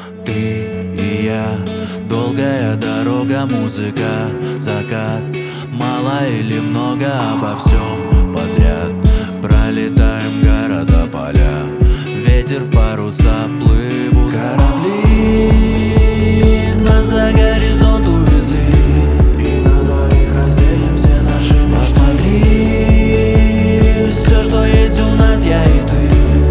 Ты и я, долгая дорога, музыка, закат. Мало или много, обо всем подряд. Пролетаем города, поля, ветер в паруса плывут. Корабли нас за горизонт увезли, и на двоих разделим все наши мечты. Посмотри, все, что есть у нас, я и ты.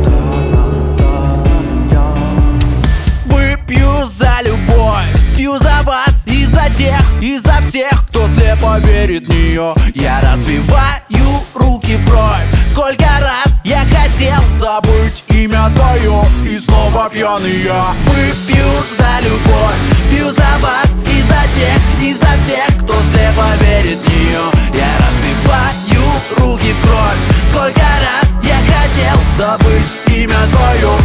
Выпью за любовь, пью за вас и за тех, и за всех, кто слепо верит в нее. Я разбиваю руки в кровь. Сколько раз я хотел забыть имя твое, и снова пьяный я. Выпью за любовь, пью за вас и за тех, и за всех, кто слепо верит в нее. Я разбиваю руки в кровь. Сколько раз я хотел забыть имя твое.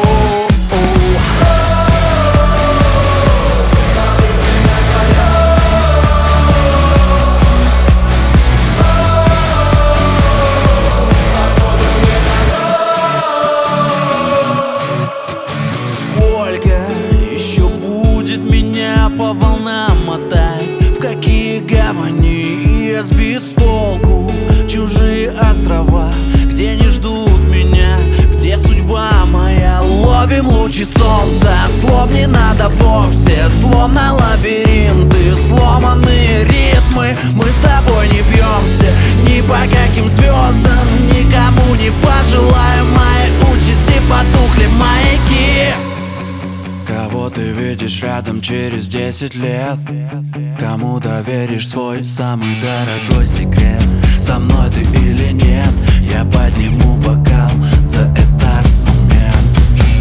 По волнам мотать, в какие гавани я сбит с толку. Чужие острова, где не ждут меня, где судьба моя. Ловим лучи солнца, слов не надо вовсе, словно лабиринты, сломанные ритмы. Мы с тобой не бьемся ни по каким звездам, никому не пожелаю моей участи, потухли маяки. Кого ты видишь рядом через 10 лет? Кому доверишь свой самый дорогой секрет? Со мной ты или нет? Я подниму бокал за этот момент.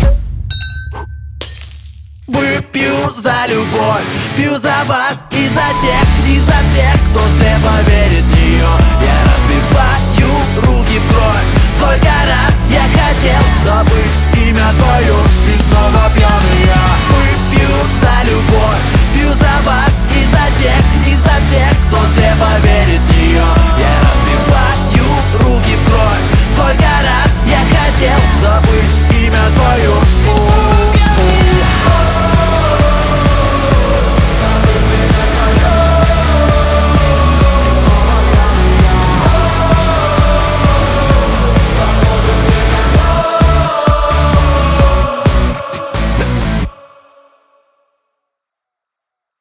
Выпью за любовь, пью за вас и за тех, и за всех, кто слепо верит в нее. Я разбиваю руки в кровь. Сколько раз я хотел забыть имя твое, и снова